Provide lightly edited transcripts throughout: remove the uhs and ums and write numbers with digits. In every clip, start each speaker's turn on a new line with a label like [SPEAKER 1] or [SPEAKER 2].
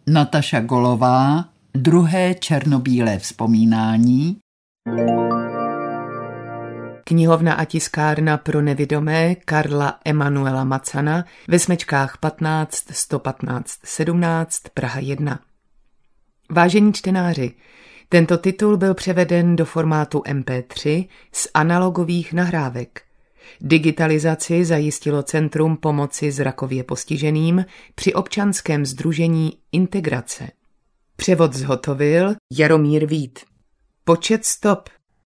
[SPEAKER 1] Nataša Golová, druhé černobílé vzpomínání.
[SPEAKER 2] Knihovna a tiskárna pro nevidomé Karla Emanuela Macana ve smečkách 15 115 17 Praha 1. Vážení čtenáři, tento titul byl převeden do formátu MP3 z analogových nahrávek. Digitalizaci zajistilo Centrum pomoci zrakově postiženým při občanském sdružení Integrace. Převod zhotovil Jaromír Vít. Počet stop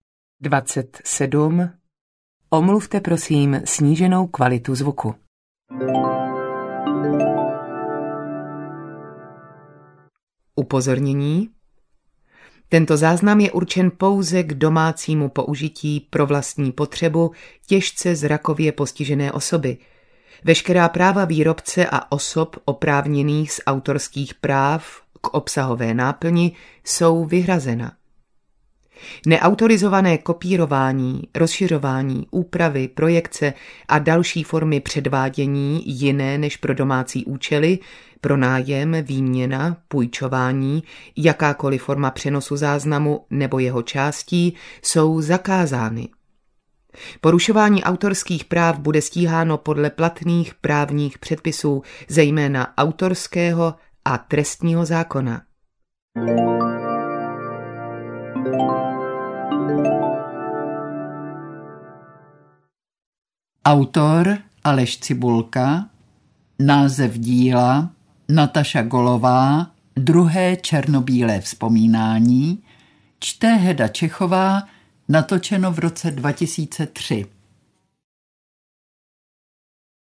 [SPEAKER 2] 27. Omluvte prosím sníženou kvalitu zvuku. Upozornění. Tento záznam je určen pouze k domácímu použití pro vlastní potřebu těžce zrakově postižené osoby. Veškerá práva výrobce a osob oprávněných z autorských práv k obsahové náplni jsou vyhrazena. Neautorizované kopírování, rozšiřování, úpravy, projekce a další formy předvádění jiné než pro domácí účely, pronájem, výměna, půjčování, jakákoliv forma přenosu záznamu nebo jeho částí jsou zakázány. Porušování autorských práv bude stíháno podle platných právních předpisů, zejména autorského a trestního zákona.
[SPEAKER 1] Autor Aleš Cibulka, název díla Nataša Golová, druhé černobílé vzpomínání, čte Heda Čechová, natočeno v roce 2003.